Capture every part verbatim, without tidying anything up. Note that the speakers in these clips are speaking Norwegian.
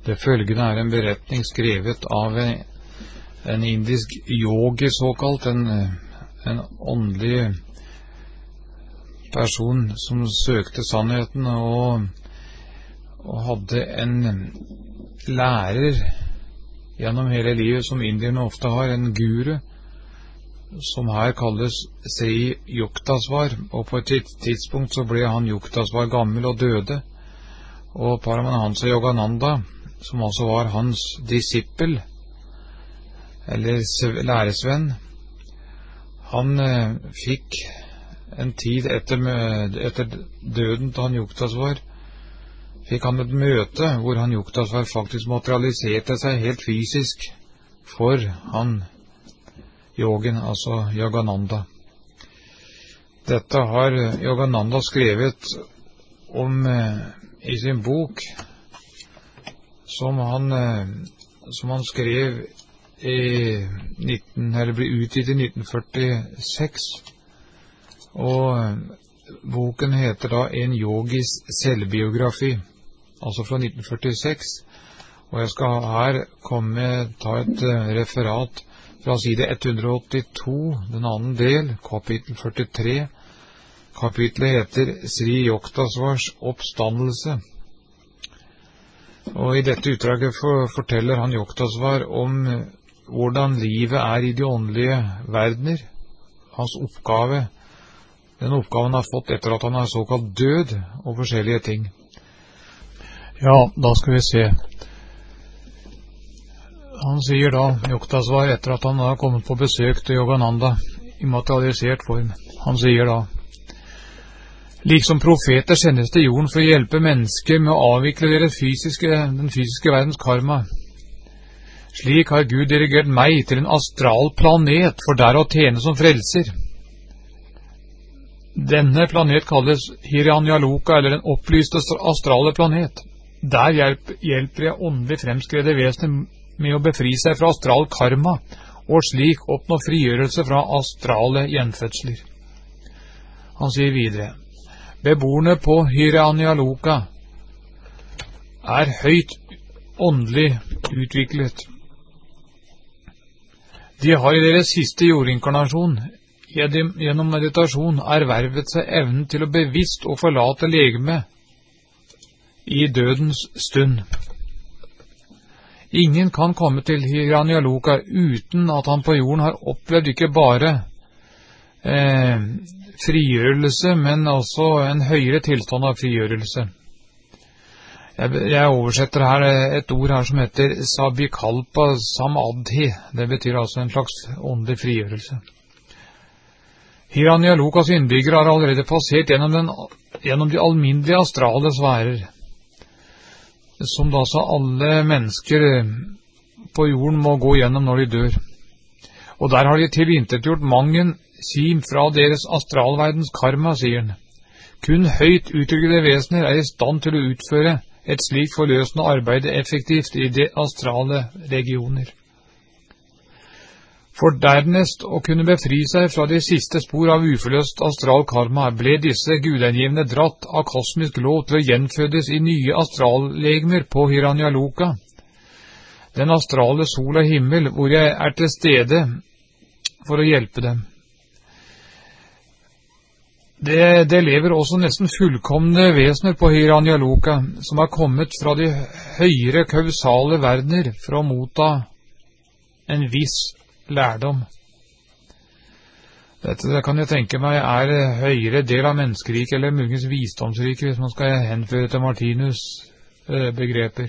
Det følgende er en beretning skrevet av en indisk yogi, såkalt, en, en åndelig person som søkte sannheten og, og hadde en lærer gjennom hele livet, som indierne ofte har, en guru, som her kalles Sri Yuktasvar, og på et tidspunkt så ble han Yuktasvar gammel og døde, og Paramahansa Yogananda, som også var hans disippel, eller læresvenn, han eh, fikk en tid etter, etter døden til han Yuktasvar, fikk han et møte hvor han Yuktasvar faktisk materialiserte seg helt fysisk for han yogin, altså Yogananda. Dette har Yogananda skrevet om eh, i sin bok, som han, som han skrev i nitten, eller ble utgitt i nitten førtiseks, og boken heter da En yogis selvbiografi, altså fra nitten førtiseks, og jeg skal her komme, ta et referat fra side ett hundre åttito, den annen del, kapittel førtitre. Kapitlet heter Sri Yuktasvars oppstandelse. Og i dette utdraget for, forteller han Yuktasvar om hvordan livet er i de åndelige verdener, hans oppgave, den oppgaven han har fått etter at han er såkalt død, og forskjellige ting. Ja, da skal vi se. Han sier da, Yuktasvar, etter at han har kommet på besøk til Yogananda i materialisert form, han sier da: Liksom profeter sendes til jorden for å hjelpe mennesker med å avvikle deres fysiske, den fysiske verdens karma. Slik har Gud dirigert meg til en astral planet for der å tjene som frelser. Denne planet kalles Hiranyaloka, eller den opplyste astrale planet. Der hjelper, hjelper jeg åndelig fremskredde vesener med å befri seg fra astral karma, og slik oppnå frigjørelse fra astrale gjenfødsler. Han sier videre: Beboerne på Hiranyaloka er høyt åndelig utviklet. De har i deres siste jordinkarnasjon gjennom meditasjon ervervet seg evnen til å bevisst å forlate legemet i dødens stund. Ingen kan komme til Hiranyaloka uten at han på jorden har opplevd ikke bare eh, frigjørelse, men også en høyere tilstand av frigjørelse. Jeg, jeg oversetter her et ord her som heter Sabikalpa Samadhi. Det betyr altså en slags åndelig frigjørelse. Hiranyalokas innbyggere har allerede passert gjennom, den, gjennom de alminnelige astrale sfærer, som da så alle mennesker på jorden må gå gjennom når de dør. Og der har de tilintetgjort mangen sim fra deres astralverdens karma, sier han. Kun høyt utviklede vesener er i stand til å utføre et slikt forløsende arbeid effektivt i de astrale regioner. For dernest å kunne befri seg fra de siste spor av uforløst astral karma, ble disse gudengivne dratt av kosmisk lov til å gjenfødes i nye astrallegemer på Hiranyaloka, den astrale sol og himmel, hvor jeg er til stede for å hjelpe dem. Det, det lever også nesten fullkomne vesener på Hiranyaloka, som har kommet fra de høyere kausale verdener for å motta en viss lærdom. Dette det kan jeg tenke meg er høyere del av menneskeriket, eller muligens visdomsriket, hvis man skal henføre til Martinus eh, begreper.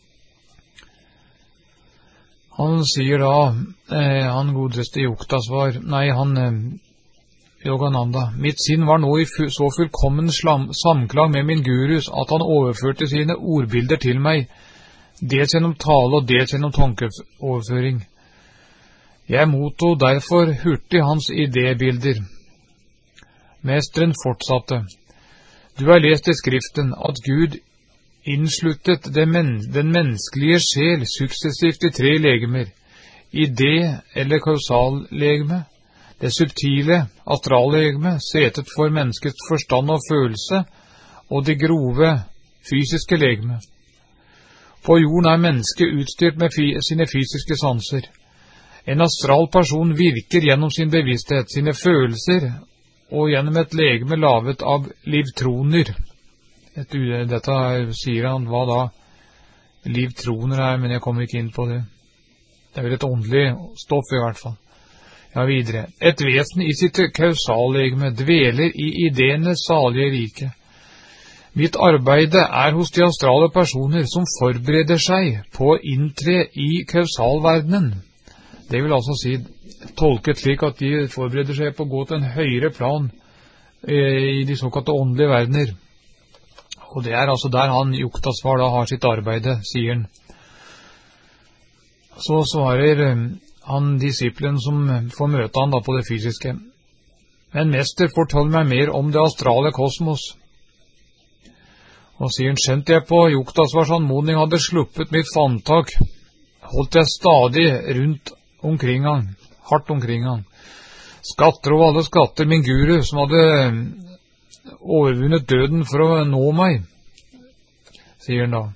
Han sier da, eh, han godeste Yuktasvar, nei, han eh, Yogananda, mitt sinn var nå i fu så fullkommen slam samklang med min gurus at han overførte sine ordbilder til meg, dels gjennom tale og dels gjennom tankeoverføring. Jeg mottog derfor hurtig hans idébilder. Mesteren fortsatte: Du har lest i skriften at Gud innsluttet men den menneskelige sjel suksessivt i tre legemer, idé- eller kausallegeme, det subtile astrallegeme, setet for menneskets forstand og følelse, og det grove fysiske legeme. På jorden er mennesket utstyrt med fi- sine fysiske sanser. En astral person virker gjennom sin bevissthet, sine følelser, og gjennom et legeme lavet av livtroner. Et, dette sier han hva da livtroner er, men jeg kommer ikke inn på det. Det er vel et åndelig stoff i hvert fall. Ja, videre. Et vesen i sitt kausallegeme dveler i ideenes salige rike. Mitt arbeide er hos de astrale personer som forbereder seg på å inntre i kausalverdenen. Det vil altså si tolket slik at de forbereder seg på å gå til en høyere plan eh, i de såkalte åndelige verdener. Og det er altså der han, Yuktasvar, da har sitt arbeide, sier han. Så svarer eh, han disiplen som får møte han da på det fysiske. Men mester, fortell meg mer om det astrale kosmos. Og sier han, skjønt jeg på Yuktasvars anmodning hadde sluppet mitt fanntak, holdt jeg stadig rundt omkring han, hardt omkring han. Skatter og alle skatter, min guru, som hadde overvunnet døden for å nå meg, sier han da.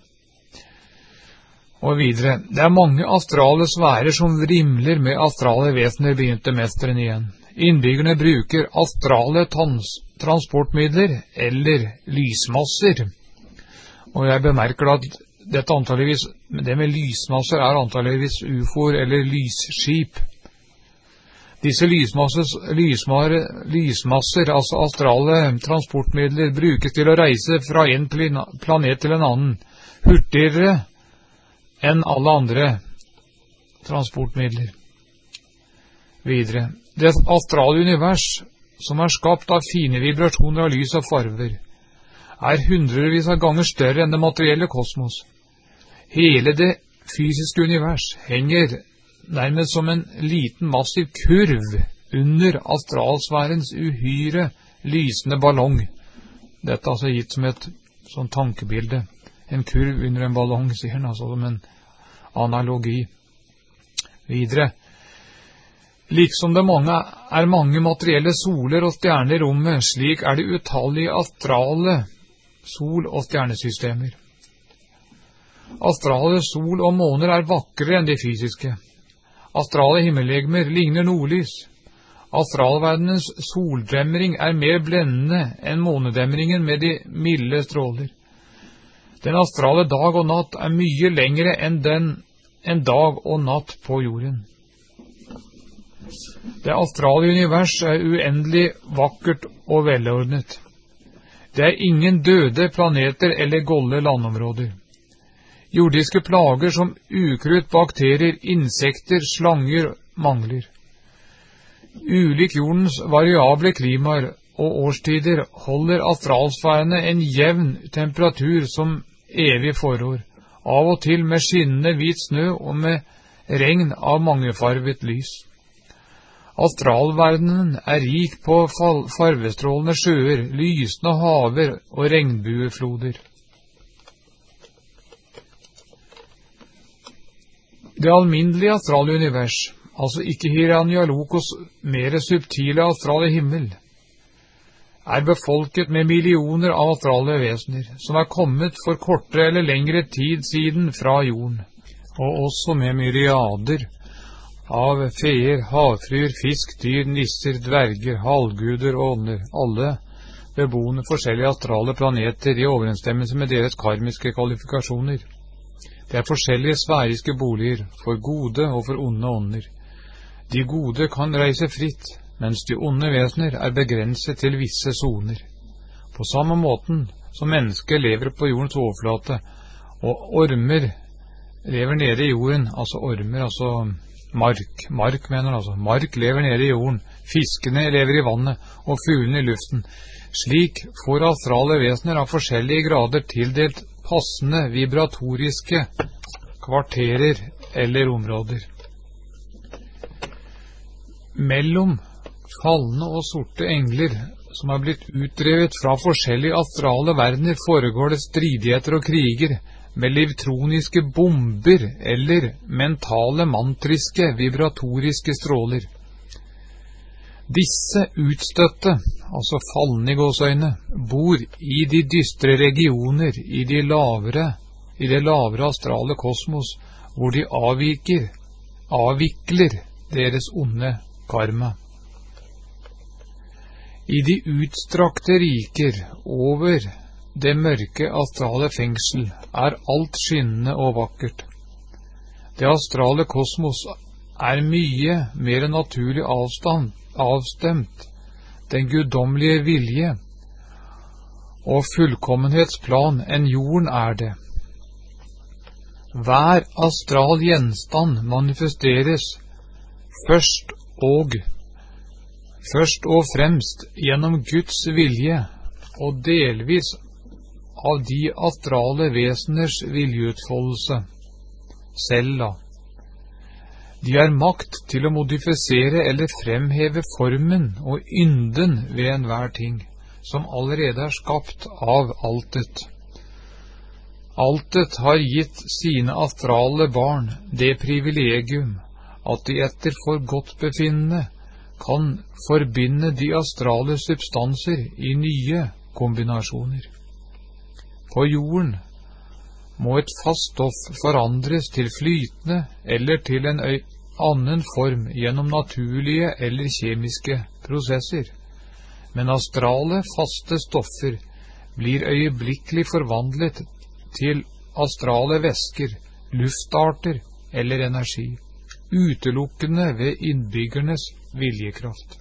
Og videre, det er mange astrale sfærer som vrimler med astrale vesener, begynte mesteren igjen. Innbyggerne bruker astrale tans transportmidler eller lysmasser. Og jeg bemerker at dette antageligvis, det med lysmasser er antageligvis ufoer eller lysskip. Disse lysmasser, lysmare, lysmasser, altså astrale transportmidler, brukes til å reise fra en planet til en annen, hurtigere enn alle andre transportmidler. Videre, det astrale univers, som er skapt av fine vibrasjoner av lys og farver, er hundrevis av ganger større enn det materielle kosmos. Hele det fysiske univers henger nærmest som en liten massiv kurv under astralsfærens uhyre lysende ballong. Dette er altså gitt som et sånn tankebilde. En kurv under en ballong, sier han, altså som en analogi. Videre. Liksom det mange er mange materielle soler og stjerner i rommet, slik er det utallige astrale sol- og stjernesystemer. Astrale sol og måner er vakrere enn de fysiske. Astrale himmellegemer ligner nordlys. Astralverdenens soldemring er mer blendende enn månedemringen med de milde stråler. Den astrale dag og natt er mye lengre enn den en dag og natt på jorden. Det astrale univers er uendelig vakkert og velordnet. Det er ingen døde planeter eller golde landområder. Jordiske plager som ukrutt, bakterier, insekter, slanger mangler. Ulik jordens variable klimaer og årstider holder astralsfærene en jevn temperatur som evig forår, av og til med skinnende hvit snø og med regn av mangefarvet lys. Astralverdenen er rik på farvestrålende sjøer, lysende haver og regnbuefloder. Det alminnelige astrale univers, altså ikke Hiranyalokos mer subtile astrale himmel, er befolket med millioner av astrale vesener, som er kommet for kortere eller lengre tid siden fra jorden, og også med myriader av feer, havfryer, fisk, dyr, nisser, dverger, halvguder og ånder, alle beboende forskjellige astrale planeter i overensstemmelse med deres karmiske kvalifikasjoner. Det er forskjellige sfæriske boliger for gode og for onde ånder. De gode kan reise fritt, mens de onde vesener er begrenset til visse soner. På samme måten som mennesker lever på jordens overflate, og ormer lever nede i jorden, altså ormer, altså mark, mark mener altså, mark lever nede i jorden, fiskene lever i vannet, og fuglene i luften. Slik får astrale vesener av forskjellige grader tildelt passende vibratoriske kvarterer eller områder. Mellom falne og sorte engler, som er blitt utdrevet fra forskjellige astrale verdener, foregår det stridigheter og kriger med livtroniske bomber eller mentale mantriske vibratoriske stråler. Disse utstøtte, altså falne i gåseøyne, bor i de dystre regioner i de lavere, i det lavere astrale kosmos, hvor de avviker, avvikler deres onde karma. I de utstrakte riker over det mørke astrale fengsel er alt skinnende og vakkert. Det astrale kosmos er mye mer naturlig avstand, avstemt den guddommelige vilje og fullkommenhetsplan enn jorden er det. Hver astral gjenstand manifesteres først og først og fremst gjennom Guds vilje og delvis av de astrale veseners viljeutfoldelse. Selv da. De har makt til å modifisere eller fremheve formen og ynden ved enhver ting, som allerede er skapt av altet. Altet har gitt sine astrale barn det privilegium at de etter forgodtbefinnende kan forbinde de astrale substanser i nye kombinasjoner. På jorden må et fast stoff forandres til flytende eller til en annen form gjennom naturlige eller kjemiske prosesser, men astrale faste stoffer blir øyeblikkelig forvandlet til astrale væsker, luftarter eller energi, utelukkende ved innbyggernes viljekraft.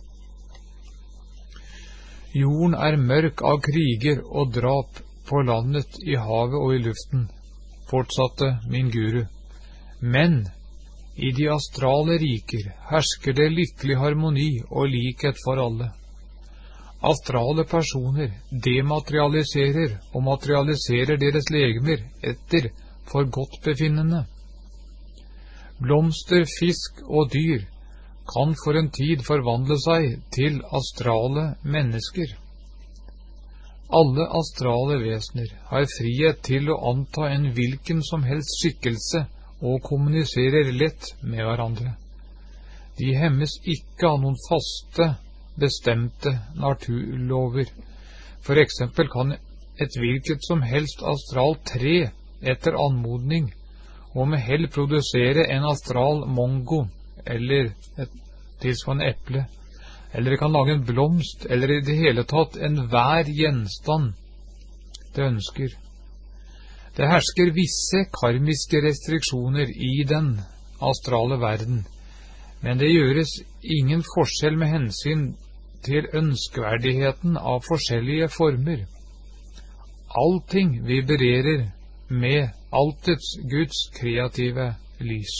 Jorden er mørk av kriger og drap på landet, i havet og i luften, fortsatte min guru. Men i de astrale riker hersker det lykkelig harmoni og likhet for alle. Astrale personer dematerialiserer og materialiserer deres legemer etter forgodtbefinnende. Blomster, fisk og dyr kan for en tid forvandle seg til astrale mennesker. Alle astrale vesener har frihet til å anta en hvilken som helst skikkelse og kommuniserer lett med hverandre. De hemmes ikke av noen faste, bestemte naturlover. For eksempel kan et hvilket som helst astralt tre etter anmodning og med hell produsere en astral mongo eller et tilsvarende eple, eller det kan lage en blomst, eller i det hele tatt en hver gjenstand det ønsker. Det hersker visse karmiske restriksjoner i den astrale verden, men det gjøres ingen forskjell med hensyn til ønskverdigheten av forskjellige former. Allting vibrerer med altets Guds kreative lys.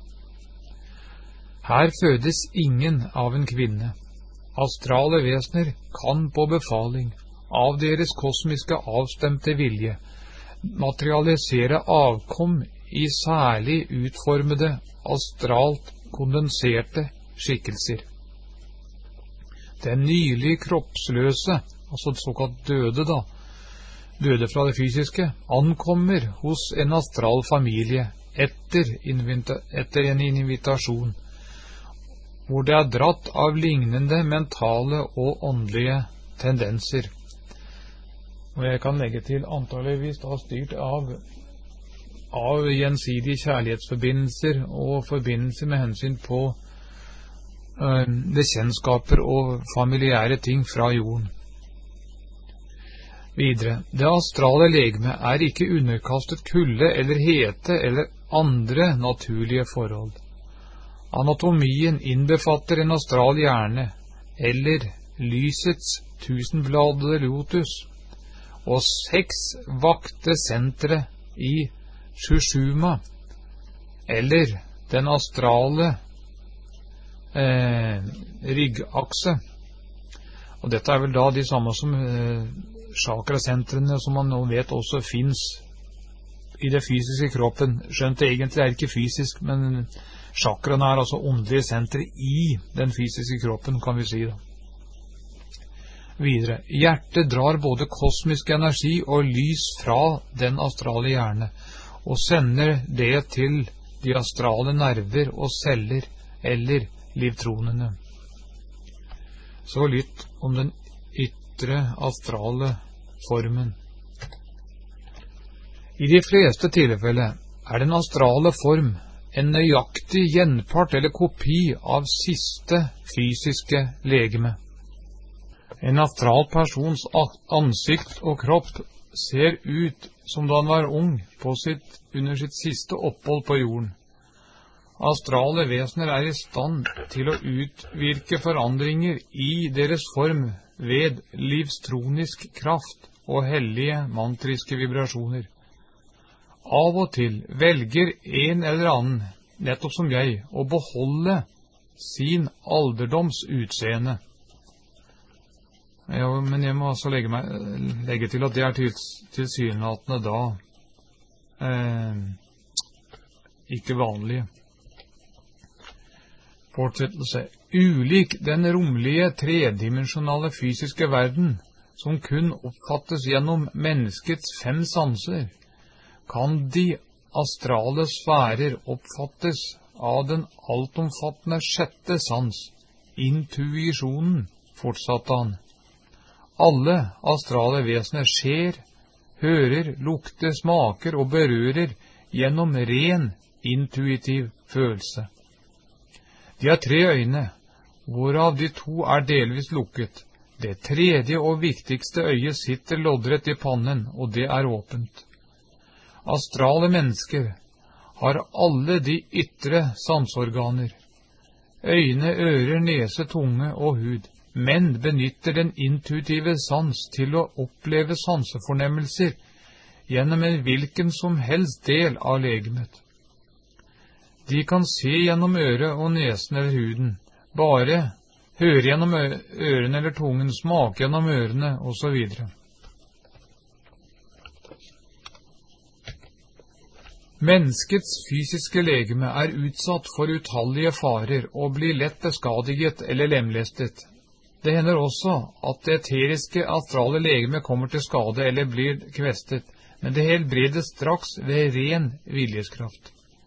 Her fødes ingen av en kvinne. Astrale vesener kan på befaling av deres kosmiske avstemte vilje materialisere avkom i særlig utformede, astralt kondenserte skikkelser. Den nylig kroppsløse, altså såkalt døde da, døde fra det fysiske, ankommer hos en astral familie etter, etter en invitasjon, hvor det er dratt av lignende mentale og åndelige tendenser. Og jeg kan legge til antageligvis da styrt av, av gjensidige kjærlighetsforbindelser og forbindelser med hensyn på øh, bekjentskaper og familiære ting fra jorden. Videre, det astrale legeme er ikke underkastet kulde eller hete eller andre naturlige forhold. Anatomien innbefatter en astral hjerne, eller lysets tusenbladede lotus, og seks vakte sentre i Shushuma, eller den astrale eh, ryggakse. Og dette er vel da de samme som eh, chakrasentrene, som man nå vet også finnes i det fysiske kroppen. Skjønt det egentlig er ikke fysisk, men chakraene er altså åndelige sentre i den fysiske kroppen, kan vi si da. Videre, hjertet drar både kosmisk energi og lys fra den astrale hjerne, og sender det til de astrale nerver og celler, eller livtronene. Så litt om den ytre astrale formen. I de fleste tilfeller er den astrale form en nøyaktig gjenpart eller kopi av siste fysiske legeme. En astral persons ansikt og kropp ser ut som da han var ung på sitt, under sitt siste opphold på jorden. Astrale vesener er i stand til å utvirke forandringer i deres form ved livstronisk kraft og hellige mantriske vibrasjoner. Av og til velger en eller annen, nettopp som jeg, å beholde sin alderdoms utseende. Ja, men jeg må altså legge, meg, legge til at det er til, tilsynelatende da eh, ikke vanlige. Fortsettelse. Ulik den romlige, tredimensjonale fysiske verden, som kun oppfattes gjennom menneskets fem sanser, kan de astrale sfærer oppfattes av den altomfattende sjette sans, intuisjonen, fortsatte han. Alle astrale vesener ser, hører, lukter, smaker og berører gjennom ren, intuitiv følelse. De har tre øyne, hvorav de to er delvis lukket. Det tredje og viktigste øyet sitter loddrett i pannen, og det er åpent. Astrale mennesker har alle de ytre sansorganer, øyne, ører, nese, tunge og hud, men benytter den intuitive sans til å oppleve sansefornemmelser gjennom en hvilken som helst del av legemet. De kan se gjennom øret og nesen eller huden, bare høre gjennom ørene eller tungen, smake gjennom ørene, og så videre. Menneskets fysiske legeme er utsatt for utallige farer og blir lett beskadiget eller lemlestet. Det hender også at det eteriske astrale legeme kommer til skade eller blir kvestet, men det helbredes straks ved ren viljeskraft.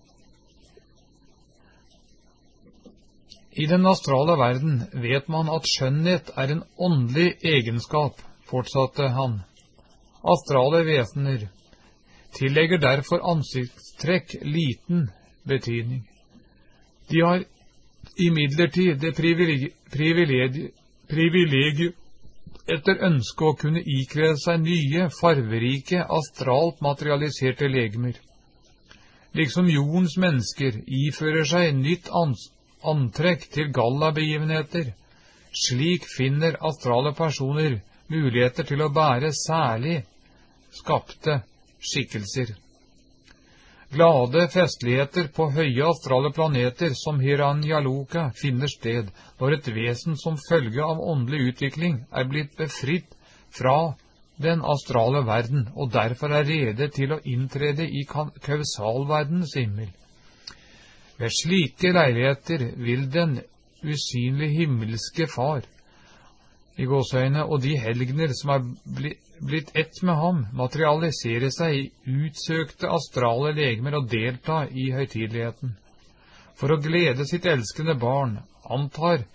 I den astrale verden vet man at skjønnhet er en åndelig egenskap, fortsatte han. Astrale vesener tillegger derfor ansiktstrekk liten betydning. De har imidlertid det privilegiet privilegium etter ønske å kunne ikle seg nye, farverike, astralt materialiserte legemer. Liksom jordens mennesker ifører seg nytt antrekk til gallabegivenheter, slik finner astrale personer muligheter til å bære særlig skapte skikkelser. Glade festligheter på høye astrale planeter som Hiranyaloka finner sted når et vesen som følge av åndelig utvikling er blitt befridd fra den astrale verden og derfor er rede til å inntrede i kausalverdens himmel. Ved slike leiligheter vil den usynlige himmelske far i gåseøyne og de helgener som er blitt blitt ett med ham, materialisere seg i utsøkte astrale legemer og delta i høytideligheten. For å glede sitt elskende barn antar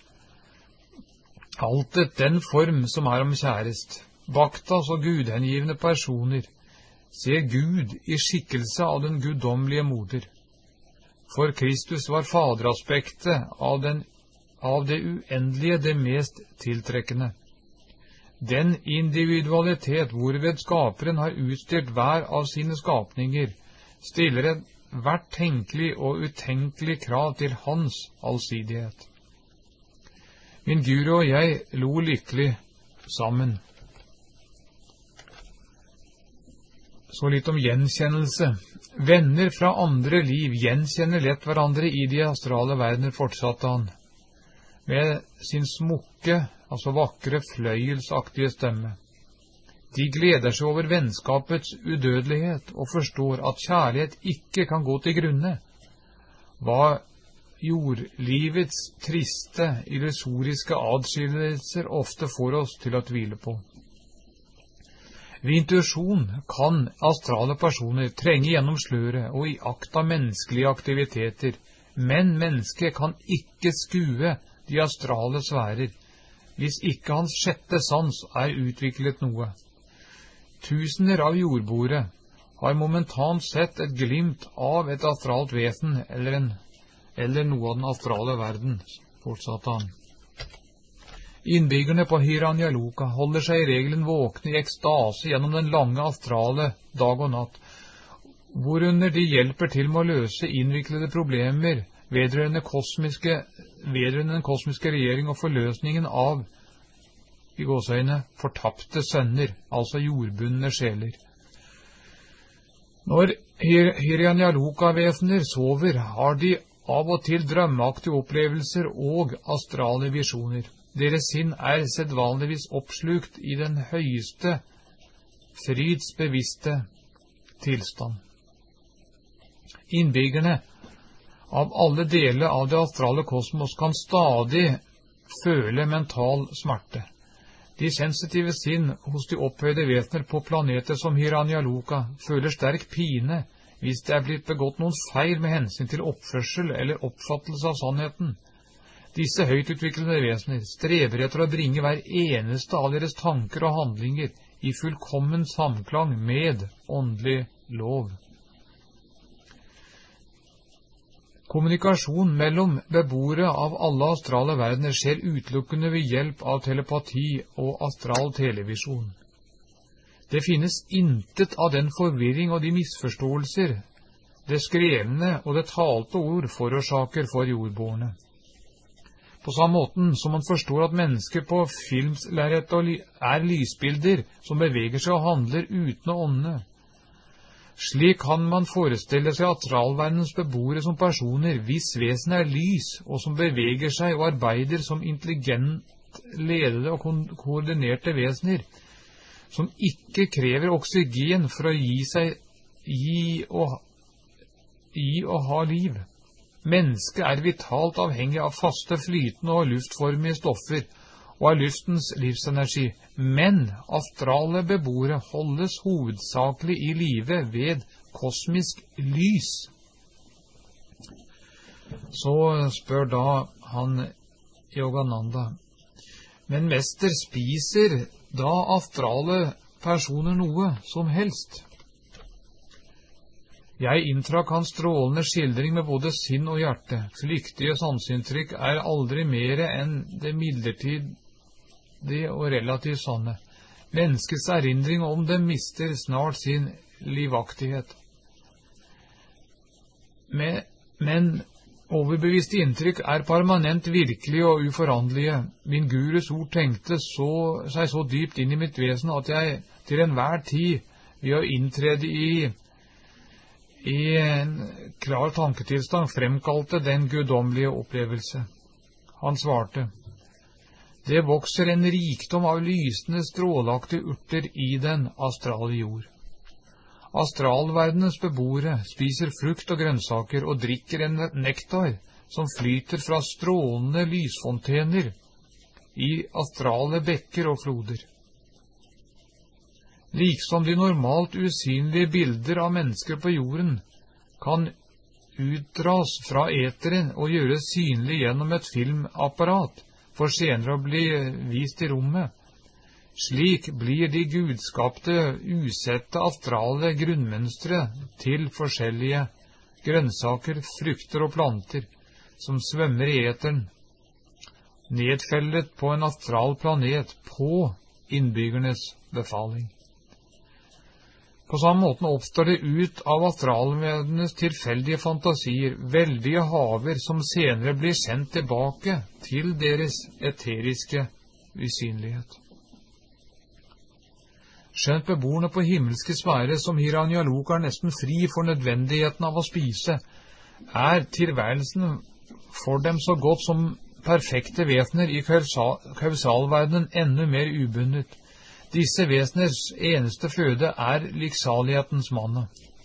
altet den form som er om kjærest. Baktas og gudhengivende personer ser Gud i skikkelse av den guddommelige moder. For Kristus var faderaspektet av, den, av det uendelige det mest tiltrekkende. Den individualitet hvorved skaperen har utstyrt hver av sine skapninger, stiller et hvert tenkelig og utenkelig krav til hans allsidighet. Min guru og jeg lo lykkelig sammen. Så litt om gjenkjennelse. Venner fra andre liv gjenkjenner lett hverandre i de astrale verdener, fortsatte han, med sin smukke, altså vakre, fløyelsaktige stemme. De gleder seg over vennskapets udødelighet og forstår at kjærlighet ikke kan gå til grunne. Hva jordlivets triste, illusoriske adskillelser ofte får oss til å tvile på. Ved intuisjon kan astrale personer trenge gjennom sløret og iaktta menneskelige aktiviteter, men mennesket kan ikke skue de astrale sfærer, hvis ikke hans sjette sans er utviklet noe. Tusener av jordboere har momentant sett et glimt av et astralt vesen eller, en, eller noe av den astrale verden, fortsatte han. Innbyggerne på Hiranyaluka holder seg i regelen våkne i ekstase gjennom den lange astrale dag og natt, hvorunder de hjelper til med å løse innviklede problemer vedrørende, kosmiske, vedrørende den kosmiske regjering og forløsningen av, i gåseøyne, fortapte sønner, altså jordbundne sjeler. Når Hiranyaluka-vesener sover, har de av og til drømmeaktige opplevelser og astrale visjoner. Deres sinn er sedvanligvis oppslukt i den høyeste, fridsbevisste tilstand. Innbyggerne av alle deler av det astrale kosmos kan stadig føle mental smerte. De sensitive sinn hos de opphøyde vesener på planeter som Hiranyaluka føler sterk pine hvis det er blitt begått noen feil med hensyn til oppførsel eller oppfattelse av sannheten. Disse høytutviklede vesener streber etter å bringe hver eneste av deres tanker og handlinger i fullkommen samklang med åndelig lov. Kommunikasjon mellom beboere av alle astrale verdener skjer utelukkende ved hjelp av telepati og astral televisjon. Det finnes intet av den forvirring og de misforståelser det skrevne og det talte ord forårsaker for jordbårne. På samme måten som man forstår at mennesker på filmslerret er lysbilder som beveger seg og handler uten å ånde. Slik kan man forestelle seg astralverdens beboere som personer hvis vesen er lys og som beveger seg og arbeider som intelligent ledede og ko- koordinerte vesener, som ikke krever oksygen for å gi seg gi og, gi og ha liv. Mennesket er vitalt avhengig av faste, flytende og luftformige stoffer og av luftens livsenergi, men astrale beboere holdes hovedsakelig i live ved kosmisk lys. Så spør da han Yogananda, men mester, spiser da astrale personer noe som helst? Jeg inntrakk hans strålende skildring med både sinn og hjerte. Flyktige sanseinntrykk er aldri mere enn det midlertidige og relativt sanne. Menneskets erindring om dem mister snart sin livaktighet. Men, men overbeviste inntrykk er permanent virkelige og uforanderlige. Min gurus ord tenkte så, seg så dypt inn i mitt vesen at jeg til enhver tid ved å inntrede i i en klar tanketilstand fremkalte den guddommelige opplevelse. Han svarte, det vokser en rikdom av lysende stråleaktige urter i den astrale jord. Astralverdenens beboere spiser frukt og grønnsaker og drikker en nektar som flyter fra strålende lysfontener i astrale bekker og floder. Liksom de normalt usynlige bilder av mennesker på jorden kan utdras fra eteren og gjøres synlig gjennom et filmapparat, for senere å bli vist i rommet. Slik blir de gudskapte, usette astrale grunnmønstre til forskjellige grønnsaker, frukter og planter, som svømmer i eteren, nedfellet på en astral planet på innbyggernes befaling. På samme måte oppstår det ut av astralverdenes tilfeldige fantasier, veldige haver som senere blir sendt tilbake til deres eteriske usynlighet. Skjønt beboerne på himmelske sfære som Hiranyaluka er nesten fri for nødvendigheten av å spise, er tilværelsen for dem så godt som perfekte vesener i kausalverdenen enda mer ubundet. Disse veseners eneste føde er liksalighetens manna.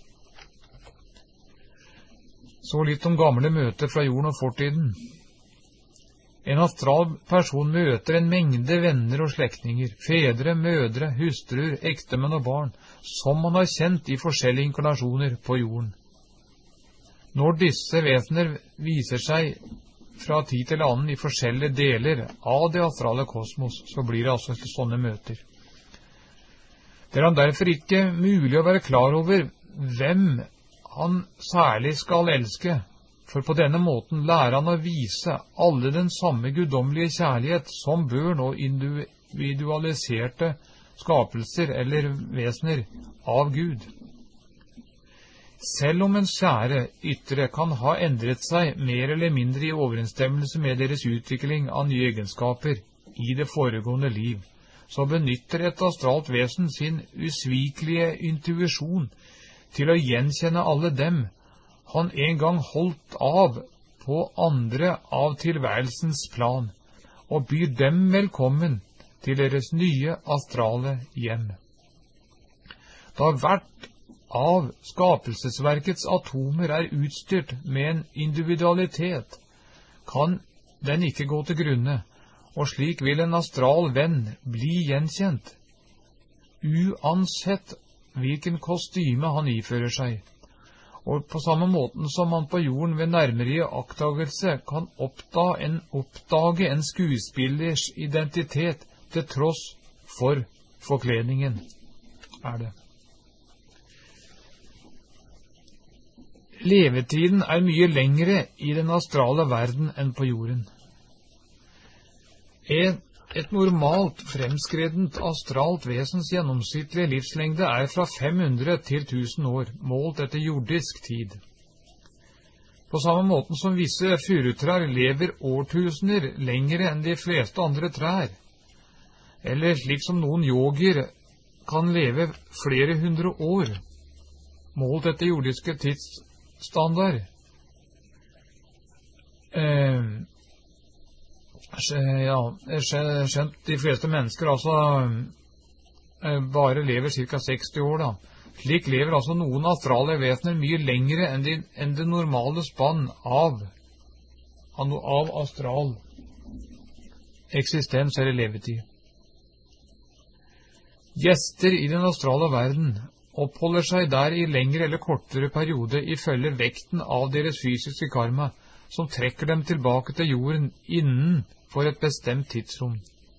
Så litt om gamle møter fra jorden og fortiden. En astral person møter en mengde venner og slektninger, fedre, mødre, hustruer, ektemenn og barn, som man har kjent i forskjellige inkarnasjoner på jorden. Når disse vesener viser seg fra tid til annen i forskjellige deler av det astrale kosmos, så blir det altså til sånne møter. Det er derfor ikke mulig å være klar over hvem han særlig skal elske, for på denne måten lærer han å vise alle den samme guddommelige kjærlighet som børn og individualiserte skapelser eller vesener av Gud. Selv om en kjære ytre kan ha endret seg mer eller mindre i overensstemmelse med deres utvikling av nye egenskaper i det foregående liv, så benytter et astralt vesen sin usvikelige intuisjon til å gjenkjenne alle dem han en gang holdt av på andre av tilværelsens plan, og byr dem velkommen til deres nye astrale hjem. Da hvert av skapelsesverkets atomer er utstyrt med en individualitet, kan den ikke gå til grunne, og slik vil en astral venn bli gjenkjent, uansett hvilken kostyme han ifører seg. Og på samme måten som man på jorden ved nærmere oppdagelse kan oppdage en, oppdage en skuespillers identitet til tross for forkledningen, er det. Levetiden er mye lengre i den astrale verden enn på jorden. Et, et normalt fremskredent astralt vesens gjennomsnittlige livslengde er fra fem hundre til tusen år, målt etter jordisk tid. På samme måten som visse furutrær lever årtusener lengre enn de fleste andre trær, eller slik som noen yogier kan leve flere hundre år, målt etter jordiske tidsstandard. Eh, ja, skjønt de fleste mennesker altså eh, bare lever ca. seksti år da. Slik lever altså noen astrale vesener mye lengre enn, de, enn det normale spann av, av astral eksistens eller levetid. Gjester i den astrale verden oppholder seg der i lengre eller kortere periode ifølge vekten av deres fysiske karma, som trekker dem tilbake til jorden innenfor et bestemt tidsrom.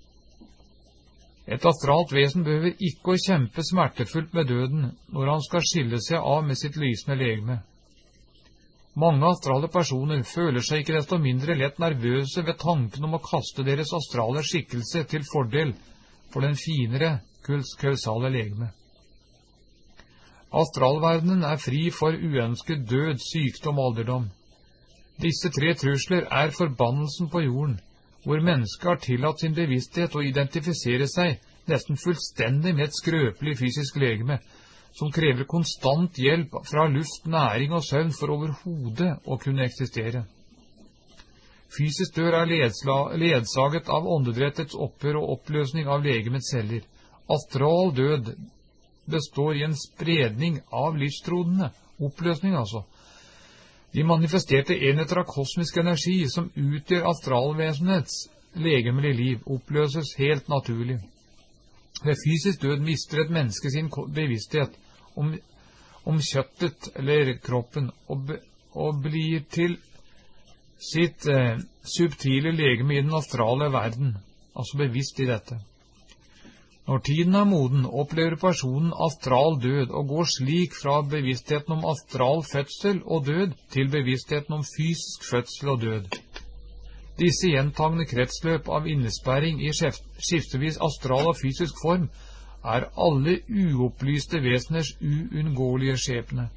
Et astralt vesen behøver ikke å kjempe smertefullt med døden når han skal skille seg av med sitt lysende legeme. Mange astrale personer føler seg ikke desto mindre lett nervøse ved tanken om å kaste deres astrale skikkelse til fordel for den finere kausale legeme. Astralverdenen er fri for uønsket død, sykdom og alderdom. Disse tre trusler er forbannelsen på jorden, hvor mennesket har tillatt sin bevissthet å identifisere seg nesten fullstendig med et skrøpelig fysisk legeme, som krever konstant hjelp fra luft, næring og søvn for overhodet å kunne eksistere. Fysisk død er ledsaget av åndedrettets opphør og oppløsning av legemets celler. Astral død består i en spredning av livstrodende, oppløsning altså. De manifesterte enheter av kosmisk energi som utgjør astralvesenets legemlige liv, oppløses helt naturlig. Ved fysisk død mister et menneske sin bevissthet om, om kjøttet eller kroppen, og, be, og blir til sitt eh, subtile legeme i den astrale verden, altså bevisst i dette. Når tiden er moden, opplever personen astral død og går slik fra bevisstheten om astral fødsel og død til bevisstheten om fysisk fødsel og død. Disse gjentagende kretsløp av innesperring i skiftevis astral og fysisk form er alle uopplyste veseners uunngåelige skjebne.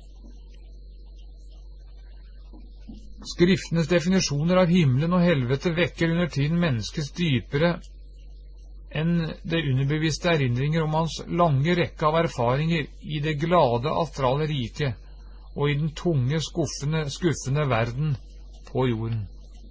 Skriftenes definisjoner av himmelen og helvete vekker under tiden menneskets dypere enn det underbevisste erindringer om hans lange rekke av erfaringer i det glade astrale riket og i den tunge, skuffende, skuffende verden på jorden.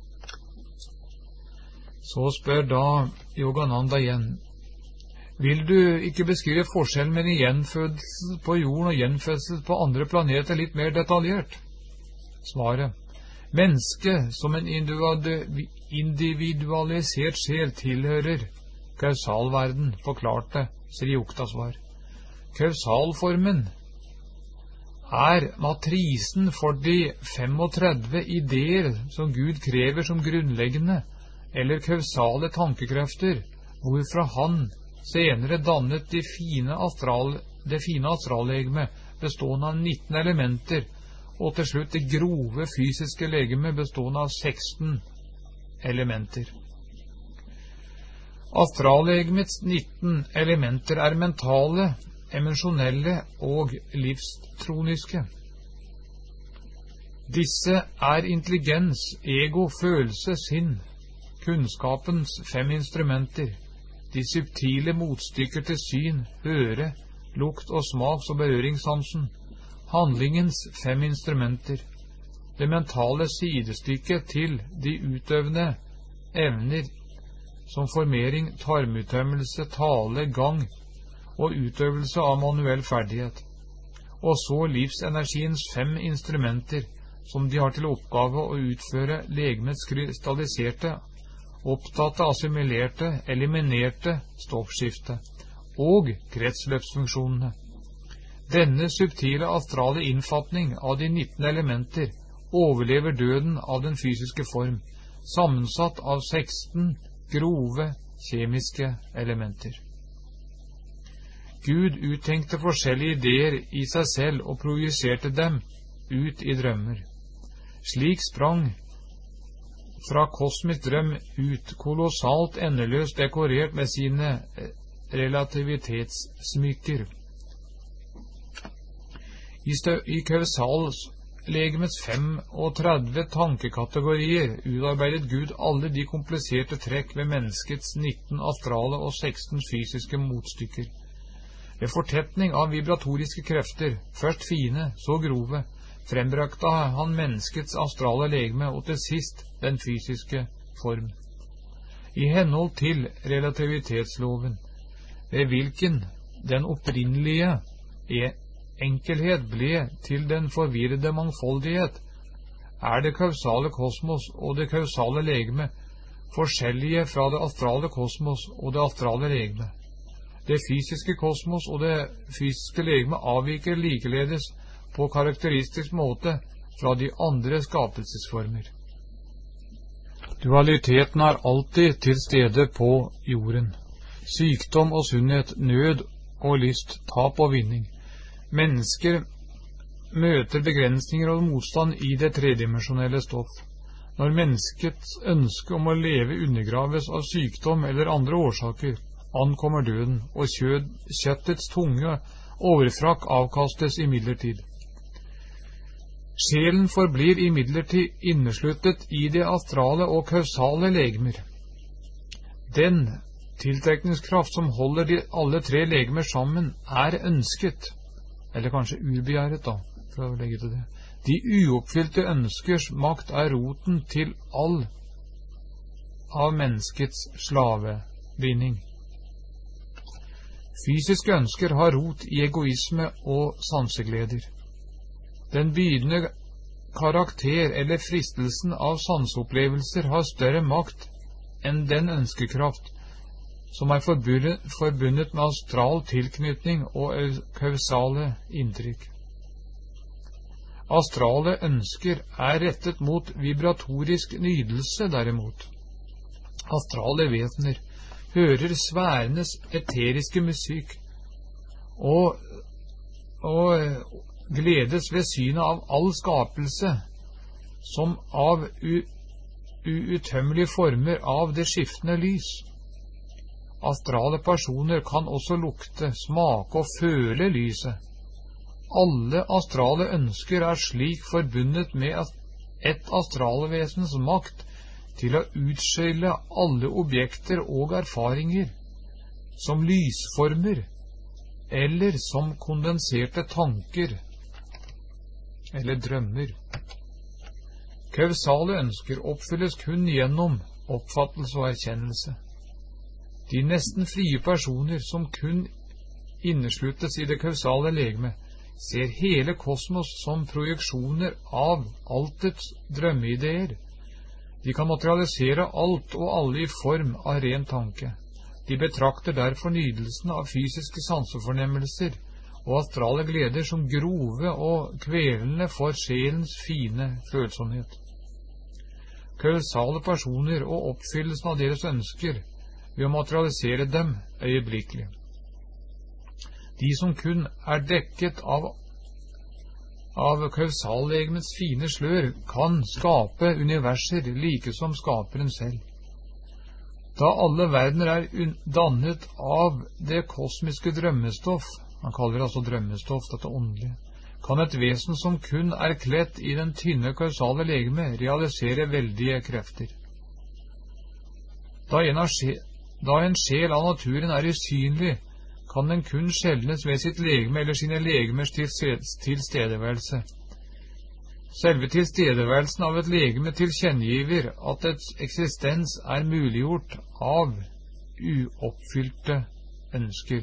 Så spør da Yogananda igjen, vil du ikke beskrive forskjellen mellom gjenfødsel på jorden og gjenfødsel på andre planeter litt mer detaljert? Svaret, mennesket som en individualisert sjel tilhører kausalverden, forklarte Sri Yukteswar. Kausalformen er matrisen for de femogtredve ideer som Gud krever som grunnleggende, eller kausale tankekrefter, hvorfra han senere dannet det fine, astral, det fine astrallegeme, bestående av nitten elementer, og til slutt det grove fysiske legeme bestående av seksten elementer. Astrallegemets nitten elementer er mentale, emosjonelle og livstroniske. Disse er intelligens, ego, følelse, sinn, kunnskapens fem instrumenter, de subtile motstykker til syn, høre, lukt og smaks- og berøringssansen, handlingens fem instrumenter, det mentale sidestykket til de utøvende evner som formering, tarmutømmelse, tale, gang og utøvelse av manuell ferdighet, og så livsenergiens fem instrumenter som de har til oppgave å utføre legemets krystalliserte, opptatte, assimilerte, eliminerte stoffskifte og kretsløpsfunksjonene. Denne subtile astrale innfatning av de nitten elementer overlever døden av den fysiske form, sammensatt av seksten grove kjemiske elementer. Gud uttenkte forskjellige ideer i seg selv og projiserte dem ut i drømmer. Slik sprang fra kosmisk drøm ut, kolossalt endeløst dekorert med sine relativitetssmykker. I, i kausallegemets femogtredve tankekategorier utarbeidet Gud alle de kompliserte trekk ved menneskets nitten astrale og seksten fysiske motstykker. Ved fortetning av vibratoriske krefter, først fine, så grove, frembrakte han menneskets astrale legeme og til sist den fysiske form. I henhold til relativitetsloven, ved hvilken den opprinnelige enkelhet ble til den forvirrede mangfoldighet, er det kausale kosmos og det kausale legeme forskjellige fra det astrale kosmos og det astrale legeme. Det fysiske kosmos og det fysiske legeme avviker likeledes på karakteristisk måte fra de andre skapelsesformer. Dualiteten er alltid til stede på jorden. Sykdom og sunnhet, nød og lyst, tap og vinning. Mennesker møter begrensninger og motstand i det tredimensjonelle stoff. Når menneskets ønske om å leve undergraves av sykdom eller andre årsaker, ankommer døden, og kjød, kjøttets tunge overfrakk avkastes imidlertid. Sjelen forblir imidlertid innesluttet i det astrale og kausale legemer. Den tiltrekningskraft som holder de alle tre legemer sammen, er ønsket, eller kanskje urbegjæret da, for å legge til det. De uoppfylte ønskers makt er roten til all av menneskets slavebinding. Fysiske ønsker har rot i egoisme og sansegleder. Den bydende karakter eller fristelsen av sanseopplevelser har større makt enn den ønskekraft som er forbundet, forbundet med astral tilknytning og kausale inntrykk. Astrale ønsker er rettet mot vibratorisk nydelse derimot. Astrale vesener hører sfærenes eteriske musikk og, og gledes ved synet av all skapelse som av uuttømmelige former av det skiftende lys. Astrale personer kan også lukte, smake og føle lyset. Alle astrale ønsker er slik forbundet med et astralvesens makt til å utskille alle objekter og erfaringer som lysformer eller som kondenserte tanker eller drømmer. Kausale ønsker oppfylles kun gjennom oppfattelse og erkjennelse. De nesten frie personer som kun innesluttes i det kausale legeme, ser hele kosmos som projeksjoner av altets drømmeideer. De kan materialisere alt og alle i form av ren tanke. De betrakter derfor nydelsen av fysiske sansefornemmelser og astrale gleder som grove og kvelende for sjelens fine følsomhet. Kausale personer og oppfyllelsen av deres ønsker ved å materialisere dem øyeblikkelig. De som kun er dekket av av kausallegemets fine slør kan skape universer like som skaperen selv. Da alle verdener er dannet av det kosmiske drømmestoff, han kaller det altså drømmestoff, dette åndelige, kan et vesen som kun er kledt i den tynne kausale legeme realisere veldige krefter. Da en, sjel, da en sjel av naturen er usynlig, kan den kun skjelnes ved sitt legeme eller sine legemers tilstedeværelse. Selve tilstedeværelsen av et legeme tilkjennegiver at ets eksistens er muliggjort av uoppfylte ønsker.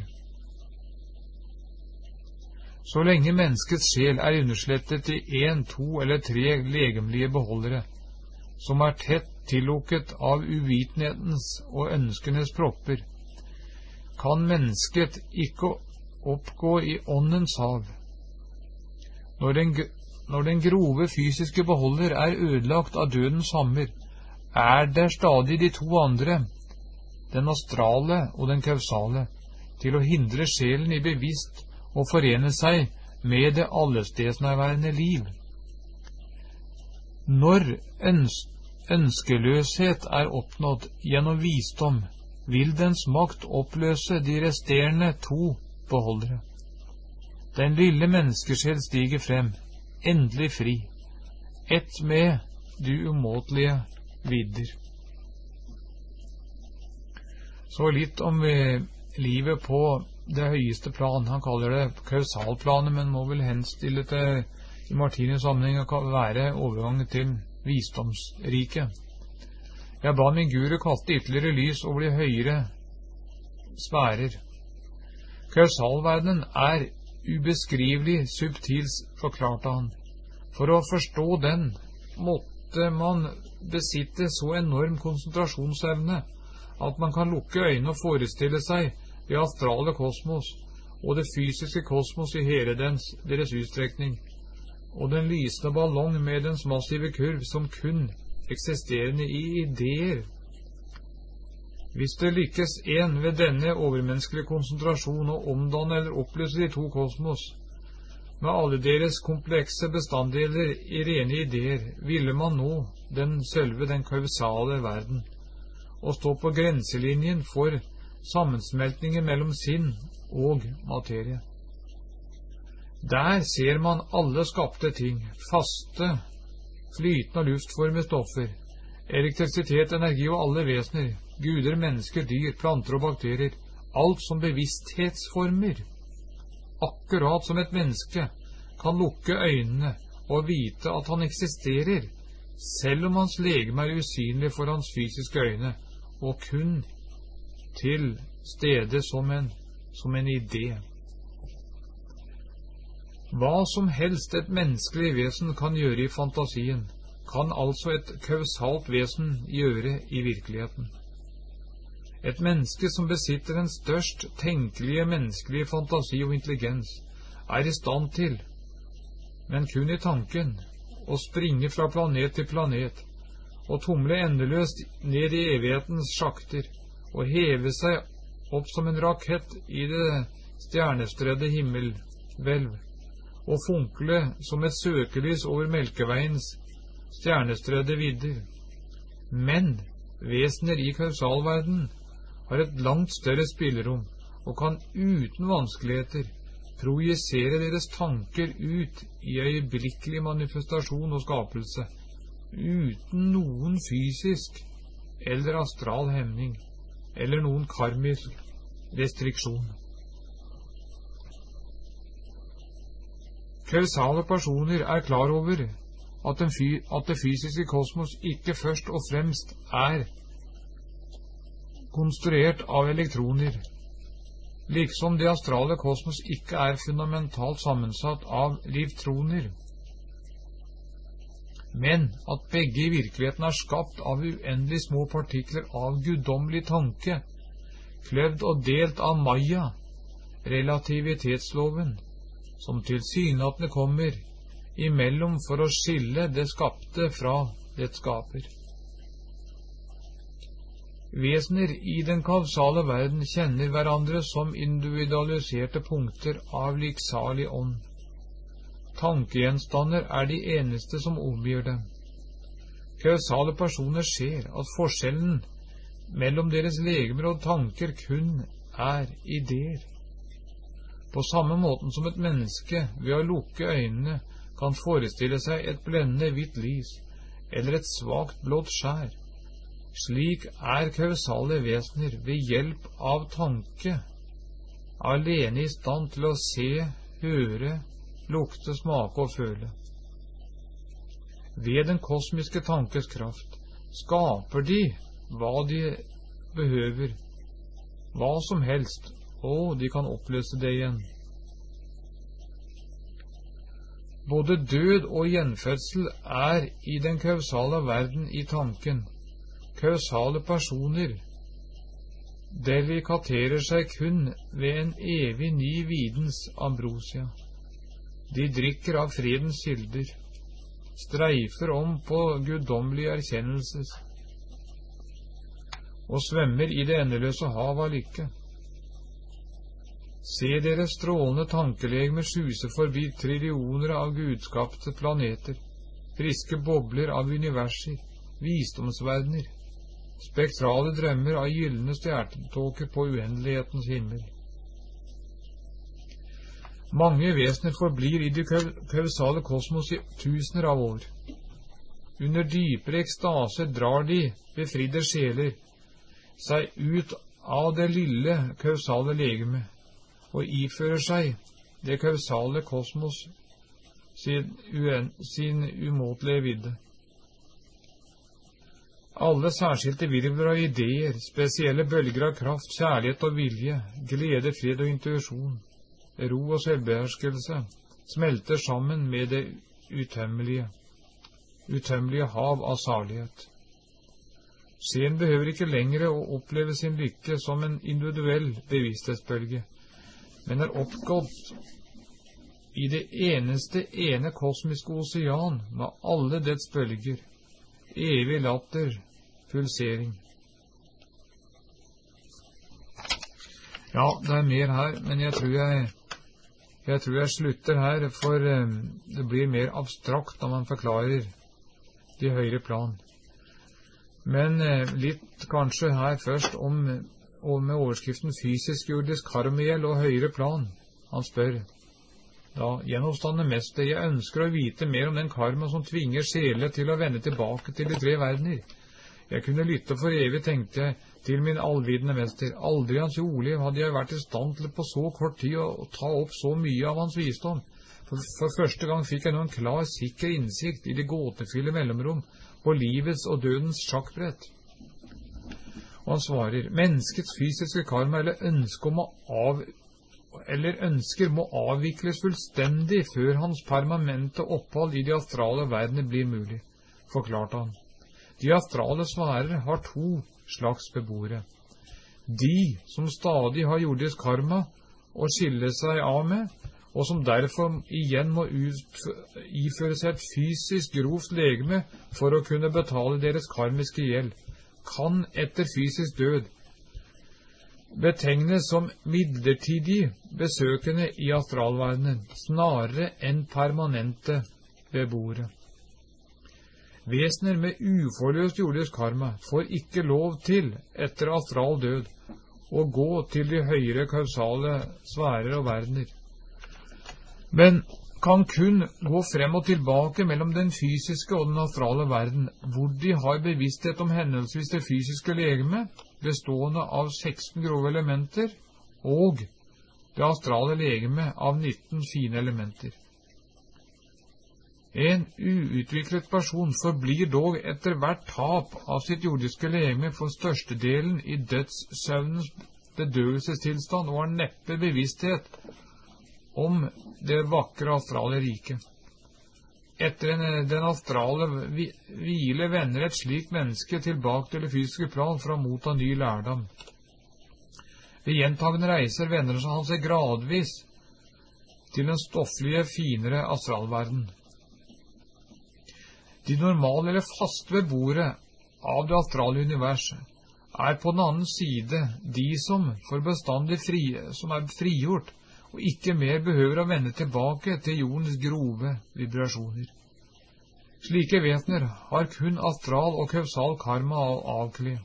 Så lenge menneskets sjel er underslettet i en, to eller tre legemlige beholdere, som er tett tillukket av uvitenhetens og ønskenes propper, kan mennesket ikke oppgå i åndens hav. Når den, når den grove fysiske beholder er ødelagt av dødens hammer, er der stadig de to andre, den astrale og den kausale, til å hindre sjelen i bevisst og forene seg med det allestedsnærværende liv. Når øns ønskeløshet er oppnådd gjennom visdom, vil dens makt oppløse de resterende to beholdere. Den lille menneskesjel stiger frem, endelig fri, ett med de umåtelige vidder. Så litt om eh, livet på det høyeste plan. Han kaller det kausalplanet, men må vel henstille til i Martinius sammenheng å være overgangen til visdomsriket. Jeg ba min guru kaste ytterligere lys over de høyere sfærer. Kausalverdenen er ubeskrivelig subtils, forklarte han. For å forstå den måtte man besitte så enorm konsentrasjonsevne at man kan lukke øynene og forestille seg det astrale kosmos og det fysiske kosmos i hele dens, deres utstrekning, og den lysende ballong med dens massive kurv som kun eksisterende i ideer. Hvis det lykkes en ved denne overmenneskelige konsentrasjon å omdanne eller oppløse de to kosmos, med alle deres komplekse bestanddeler i rene ideer, ville man nå den selve den kausale verden, og stå på grenselinjen for sammensmeltningen mellom sinn og materie. Der ser man alle skapte ting, faste, flytende og luftformede stoffer, elektrisitet, energi og alle vesener, guder, mennesker, dyr, planter og bakterier, alt som bevissthetsformer. Akkurat som et menneske kan lukke øynene og vite at han eksisterer, selv om hans legeme er usynlig for hans fysiske øyne, og kun til stede som en, som en idé. Hva som helst et menneskelig vesen kan gjøre i fantasien, kan altså et kausalt vesen gjøre i virkeligheten. Et menneske som besitter den størst tenkelige menneskelige fantasi og intelligens, er i stand til, men kun i tanken, å springe fra planet til planet, og tumle endeløst ned i evighetens sjakter, og heve seg opp som en rakett i det stjernestrødde himmelhvelv, og funkle som et søkelys over Melkeveiens stjernestrødde vidder. Men vesener i kausalverden har et langt større spillerom, og kan uten vanskeligheter projisere deres tanker ut i øyeblikkelig manifestasjon og skapelse, uten noen fysisk eller astral hemning, eller noen karmisk restriksjon. Kausale personer er klar over at, den fy, at det fysiske kosmos ikke først og fremst er konstruert av elektroner, liksom det astrale kosmos ikke er fundamentalt sammensatt av livtroner, men at begge i virkeligheten er skapt av uendelig små partikler av guddommelig tanke, kløvd og delt av Maya, relativitetsloven, som tilsynelatende kommer imellom for å skille det skapte fra det skaper. Vesener i den kausale verden kjenner hverandre som individualiserte punkter av liksalig ånd. Tankegjenstander er de eneste som omgir dem. Kausale personer ser at forskjellen mellom deres legemer og tanker kun er ideer. På samme måten som et menneske ved å lukke øynene kan forestille seg et blendende hvitt lys eller et svagt blått skjær, slik er kausale vesener ved hjelp av tanke alene i stand til å se, høre, lukte, smake og føle. Ved den kosmiske tankes kraft skaper de hva de behøver, hva som helst, og de kan oppløse det igjen. Både død og gjenfødsel er i den kausale verden i tanken. Kausale personer delikaterer seg kun ved en evig ny videns ambrosia. De drikker av fredens kilder, streifer om på guddommelig erkjennelses, og svømmer i det endeløse hav av lykke. Se deres strålende tankelegmer suse forbi trillioner av gudskapte planeter, friske bobler av universer, visdomsverdener, spektrale drømmer av gyllene stjernetåker på uendelighetens himmel. Mange vesener forblir i det kausale kosmos i tusener av år. Under dypere ekstase drar de befridde sjeler seg ut av det lille kausale legeme og ifører seg det kausale kosmos sin, uen, sin umåtelige vidde. Alle særskilte virvler av ideer, spesielle bølger av kraft, kjærlighet og vilje, glede, fred og intuisjon, ro og selvbeherskelse, smelter sammen med det utømmelige, utømmelige hav av salighet. Sjelen behøver ikke lenger å oppleve sin lykke som en individuell bevissthetsbølge, men er oppgått i det eneste ene kosmiske osean med alle dets bølger, evig latter, pulsering. Ja, det er mer her, men jeg tror jeg, jeg, tror jeg slutter her, for um, det blir mer abstrakt når man forklarer de høyere plan. Men uh, litt kanskje her først om, og med overskriften fysisk jordisk karmagjeld og høyere plan. Han spør da, gjenoppstandende mester, jeg ønsker å vite mer om den karma som tvinger sjelene til å vende tilbake til de tre verdener. Jeg kunne lytte for evig, tenkte jeg, til min allvidende mester. Aldri hans jordliv hadde jeg vært i stand til på så kort tid å ta opp så mye av hans visdom. For, for første gang fikk jeg nå en klar, sikker innsikt i de gåtefulle mellomrom på livets og dødens sjakkbrett. Og han svarer, menneskets fysiske karma eller ønske om å av eller ønsker må avvikles fullstendig før hans permanente opphold i de astrale verdener blir mulig, forklarte han. De astrale sfærer har to slags beboere. De som stadig har jordisk karma å skille seg av med, og som derfor igjen må iføre seg et fysisk grovt legeme for å kunne betale deres karmiske gjeld, kan etter fysisk død betegnes som midlertidig besøkende i astralverdenen, snarere enn permanente beboere. Vesener med uforløst jordisk karma får ikke lov til, etter astral død, å gå til de høyere kausale sfærer og verdener, men kan kun gå frem og tilbake mellom den fysiske og den astrale verden, hvor de har bevissthet om henholdsvis det fysiske legeme, bestående av seksten grove elementer, og det astrale legeme av nitten fine elementer. En uutviklet person forblir dog etter hvert tap av sitt jordiske legeme for størstedelen i dødssøvnens bedøvelsestilstand og har neppe bevissthet om det vakre astrale riket. Etter en, den astrale hvile vender et slikt menneske tilbake til det fysiske plan for å motta ny lærdom. Ved gjentagende reiser vender han seg gradvis til den stofflige, finere astralverden. De normale eller faste beboere av det astrale universet er på den annen side de som for bestandig fri, som er frigjort og ikke mer behøver å vende tilbake til jordens grove vibrasjoner. Slike vesener har kun astral og kausal karma å avkle.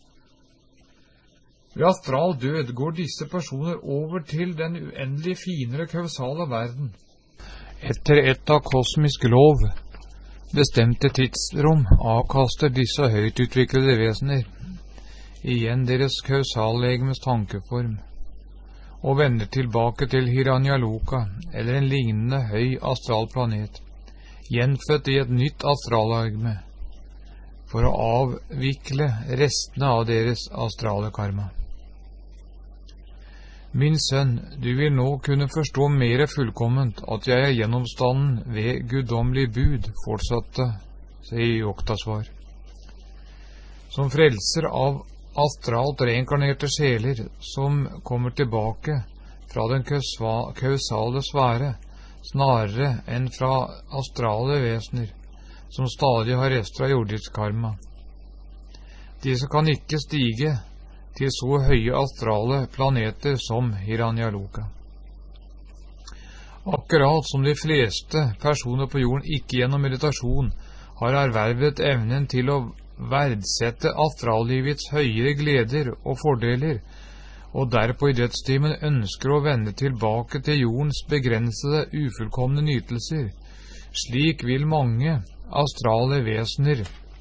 Ved astral død går disse personer over til den uendelig finere kausale verden. Etter et av kosmisk lov bestemte tidsrom avkaster disse høyt utviklede vesener igjen deres kausallegemes tankeform og vender tilbake til Hiranyaloka eller en lignende høy astral planet, gjenfødt i et nytt astrallegeme, for å avvikle restene av deres astrale karma. Min sønn, du vil nå kunne forstå mer fullkomment at jeg er gjennomstanden ved guddommelig bud, fortsatte, sier Yogtasvar. Som frelser av astralt reinkarnerte sjeler som kommer tilbake fra den kausale sfære, snarere enn fra astrale vesener, som stadig har rester av jordisk karma. Disse kan ikke stige til så høye astrale planeter som Hiranyaloka. Akkurat som de fleste personer på jorden ikke gjennom meditasjon har ervervet evnen til å verdsette astrallivets høyere gleder og fordeler, og derpå i dødstimen ønsker å vende tilbake til jordens begrensede, ufullkomne nytelser. Slik vil mange astrale vesener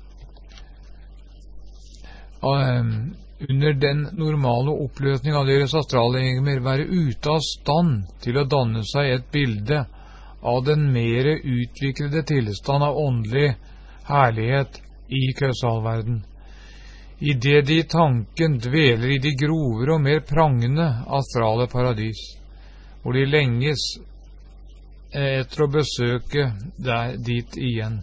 um, under den normale oppløsning av deres astrallegemer være ute av stand til å danne seg et bilde av den mere utviklede tilstand av åndelig herlighet i kausalverden. I det de i tanken dveler i de grovere og mer prangende astrale paradis, hvor de lenges etter å besøke der, dit igjen.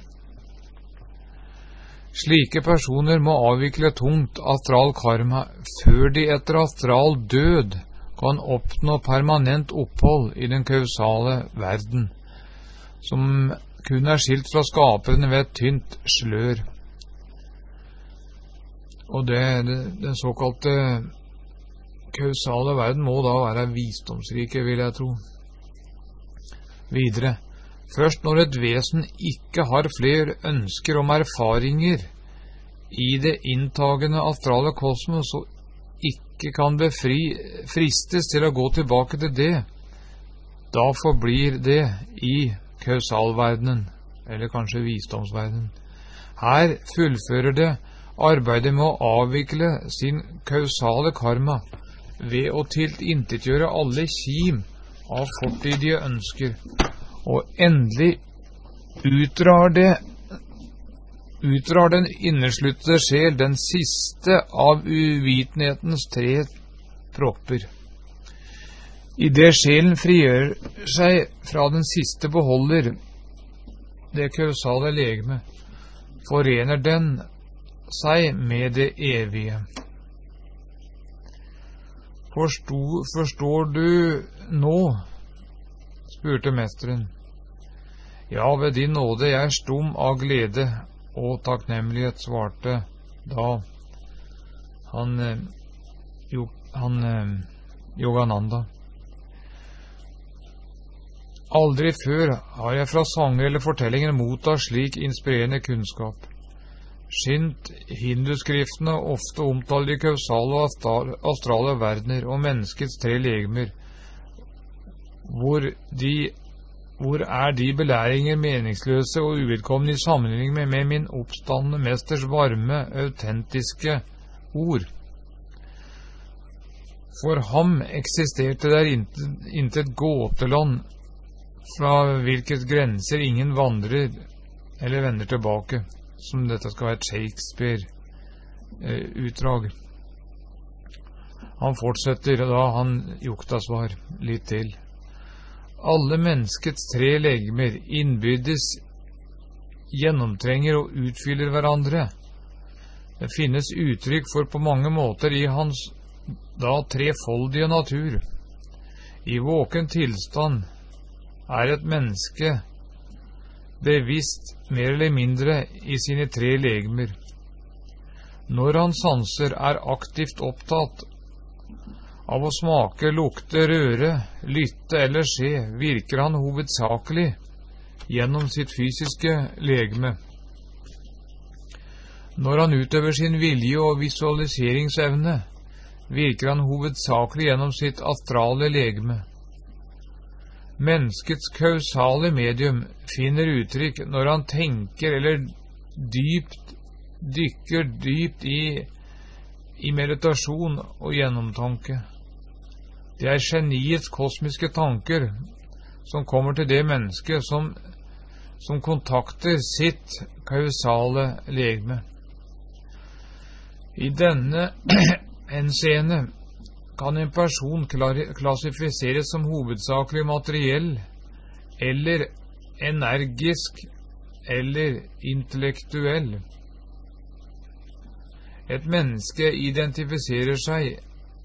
Slike personer må avvikle tungt astral karma før de etter astral død kan oppnå permanent opphold i den kausale verden, som kun er skilt fra skaperen ved et tynt slør. Og det, det, den såkalte kausale verden må da være visdomsrike, vil jeg tro. Videre, først når et vesen ikke har flere ønsker om erfaringer i det inntagende astrale kosmos og ikke kan befri, fristes til å gå tilbake til det, da forblir det i kausalverdenen, eller kanskje visdomsverdenen. Her fullfører det arbeidet med å avvikle sin kausale karma ved å tilintetgjøre alle kim av fortidige ønsker, og endelig utdrar det utdrar den innesluttede sjel den siste av uvitenhetens tre propper. I det sjelen frigjør seg fra den siste beholder, det kausale legeme, forener den seg med det evige. Forsto, forstår du nå? Spurte mesteren. Ja, ved din nåde, jeg er stum av glede og takknemlighet, svarte da han, jo, han Yogananda. Aldri før har jeg fra sanger eller fortellinger mottatt slik inspirerende kunnskap. Skint hinduskriftene ofte omtaler de kausale og astrale verdener og menneskets tre legemer, hvor, de, hvor er de belæringer meningsløse og uvedkommende i sammenligning med, med min oppstandende mesters varme, autentiske ord. For ham eksisterte der intet, intet gåteland, fra hvilket grenser ingen vandrer eller vender tilbake, som dette skal være et Shakespeare-utdrag. Han fortsetter da han Yogtasvar litt til. Alle menneskets tre legemer innbyrdes gjennomtrenger og utfyller hverandre. Det finnes uttrykk for på mange måter i hans da trefoldige natur. I våken tilstand er et menneske bevisst mer eller mindre i sine tre legemer. Når hans sanser er aktivt opptatt Av å smake, lukte, røre, lytte eller se, virker han hovedsakelig gjennom sitt fysiske legeme. Når han utøver sin vilje og visualiseringsevne, virker han hovedsakelig gjennom sitt astrale legeme. Menneskets kausale medium finner uttrykk når han tenker eller dypt, dykker dypt i, i meditasjon og gjennomtanke. Det er geniets kosmiske tanker som kommer til det mennesket som, som kontakter sitt kausale legeme. I denne henseende kan en person klassifiseres som hovedsakelig materiell, eller energisk, eller intellektuell. Et menneske identifiserer seg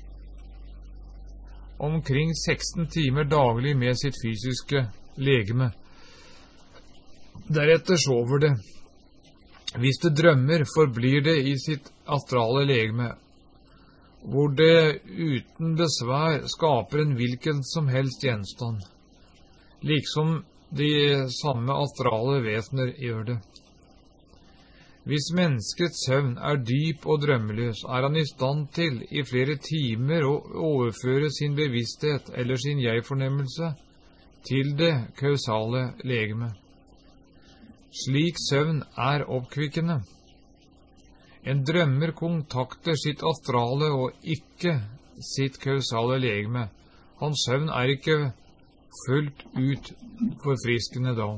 omkring seksten timer daglig med sitt fysiske legeme. Deretter sover det. Hvis det drømmer, forblir det i sitt astrale legeme, hvor det uten besvær skaper en hvilken som helst gjenstand, liksom de samme astrale vesener gjør det. Hvis menneskets søvn er dyp og drømmeløs, er han i stand til i flere timer å overføre sin bevissthet eller sin jeg-fornemmelse til det kausale legeme. Slik søvn er oppkvikkende. En drømmer kontakter sitt astrale og ikke sitt kausale legeme. Hans søvn er ikke fullt ut forfriskende da.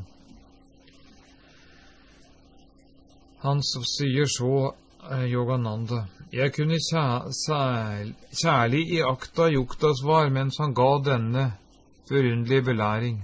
Han sier så, Yogananda, jeg kunne særlig iaktta Yuktasvar mens han ga denne forunderlige belæring.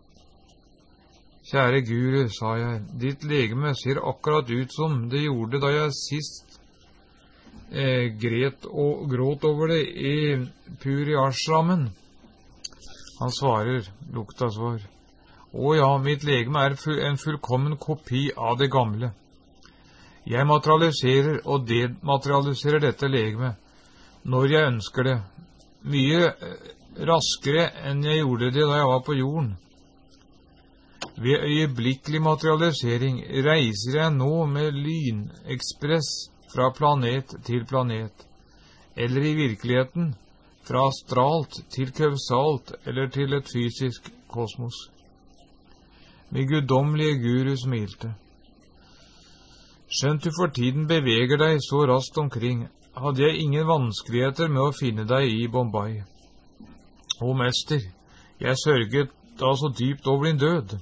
Kjære Guru, sa jeg, ditt legeme ser akkurat ut som det gjorde da jeg sist eh, gret og gråt over det i Puri Ashramen. Han svarer, Yuktasvar, å ja, mitt legeme er full, en fullkommen kopi av det gamle. Jeg materialiserer og dematerialiserer dette legeme når jeg ønsker det, mye raskere enn jeg gjorde det da jeg var på jorden. Ved øyeblikkelig materialisering reiser jeg nå med lynekspress fra planet til planet, eller i virkeligheten fra astralt til kausalt eller til et fysisk kosmos. Min guddommelige Guru smilte. Skjønt du for tiden beveger deg så raskt omkring, hadde jeg ingen vanskeligheter med å finne deg i Bombay. Å, mester, jeg sørget da så dypt over din død.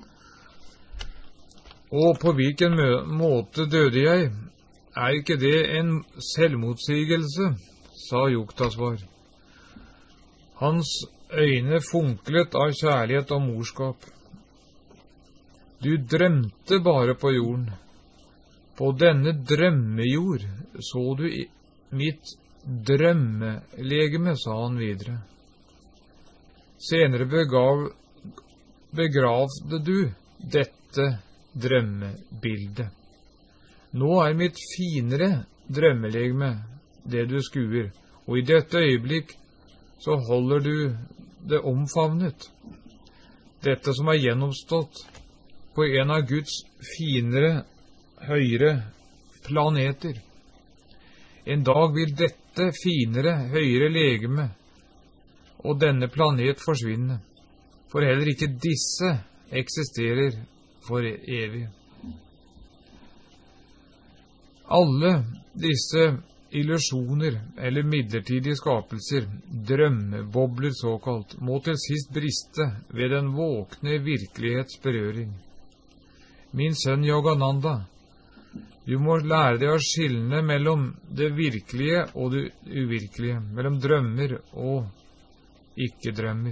Og på hvilken måte døde jeg? Er ikke det en selvmotsigelse? Sa Yuktasvar. Hans øyne funklet av kjærlighet og morskap. Du drømte bare på jorden. På denne drømmejord så du mitt drømmelegeme, sa han videre. Senere begav, begravde du dette drømmebildet. Nå er mitt finere drømmelegeme det du skuer, og i dette øyeblikk så holder du det omfavnet. Dette som er gjennomstått på en av Guds finere høyere planeter. En dag vil dette finere, høyere legeme og denne planet forsvinne, for heller ikke disse eksisterer for evig. Alle disse illusjoner eller midlertidige skapelser, drømmebobler såkalt, må til sist briste ved den våkne virkelighets berøring. Min sønn Yogananda, du må lære deg å skille mellom det virkelige og det uvirkelige, mellom drømmer og ikke-drømmer.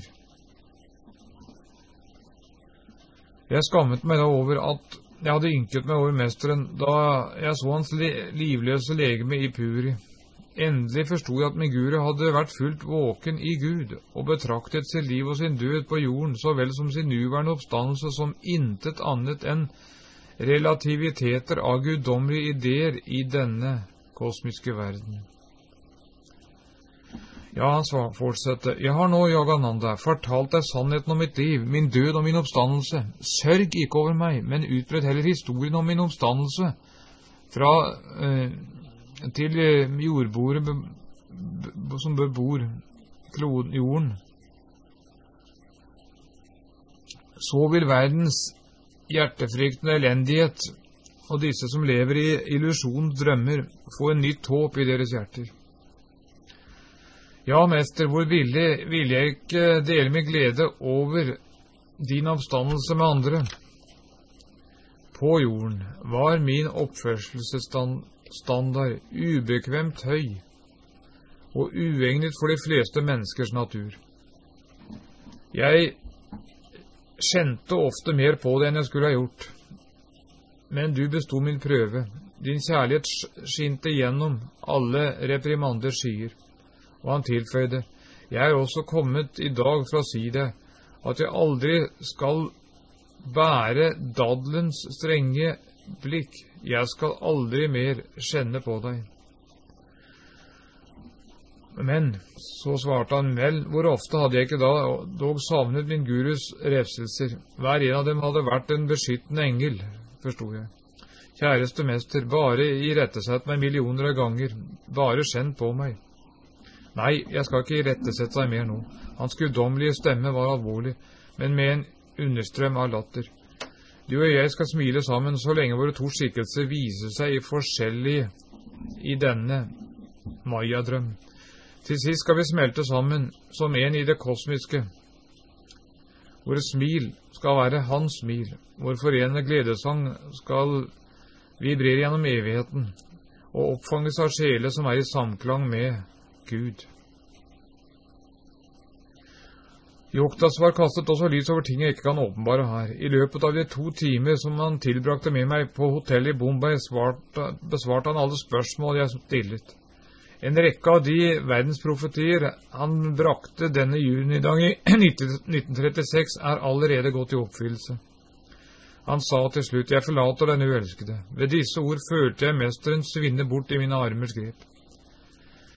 Jeg skammet meg da over at jeg hadde ynket meg over mesteren da jeg så hans livløse legeme i Puri. Endelig forstod jeg at min guru hadde vært fullt våken i Gud og betraktet sitt liv og sin død på jorden så vel som sin nuværende oppstandelse som intet annet enn relativiteter av guddommelige ideer i denne kosmiske verden. Ja, han sva- fortsatte, jeg har nå, Yogananda, fortalt deg sannheten om mitt liv, min død og min oppstandelse. Sørg ikke over meg, men utbredt heller historien om min oppstandelse fra eh, til eh, jordboere be, be, som bebor kloden, jorden. Så vil verdens hjertefryktende elendighet og disse som lever i illusjonens drømmer få en nytt håp i deres hjerter. Ja, mester, hvor villig vil jeg ikke dele min glede over din oppstandelse med andre. På jorden var min oppførselsstandard ubekvemt høy og uegnet for de fleste menneskers natur. Jeg kjente ofte mer på det enn jeg skulle ha gjort, men du bestod min prøve. Din kjærlighet skinte gjennom alle reprimanders skyer. Og han tilføyde, jeg er også kommet i dag for å si deg at jeg aldri skal bære dadlens strenge blikk. Jeg skal aldri mer kjenne på deg. Men, så svarte han, vel, hvor ofte hadde jeg ikke da dog savnet min gurus refselser. Hver en av dem hadde vært en beskyttende engel, forstod jeg. Kjæreste mester, bare irettesett meg millioner av ganger, bare kjenn på meg. Nei, jeg skal ikke irettesette seg mer nå. Hans guddommelige stemme var alvorlig, men med en understrøm av latter. Du og jeg skal smile sammen så lenge våre to skikkelser viser seg forskjellige i denne Maya-drøm. Til sist skal vi smelte sammen som en i det kosmiske. Våre smil skal være hans smil. Vår forenede gledesang skal vibrere gjennom evigheten og oppfanges av sjele som er i samklang med Gud. Yogtasvar kastet også lys over ting jeg ikke kan åpenbare her. I løpet av de to timer som han tilbrakte med meg på hotellet i Bombay, svarte, besvarte han alle spørsmål jeg stillet. En rekke av de verdensprofetier han brakte denne junidag i nitten trettiseks er allerede gått i oppfyllelse. Han sa til slutt, jeg forlater deg nu, elskede. Ved disse ord følte jeg mesteren svinne bort i mine armers grep.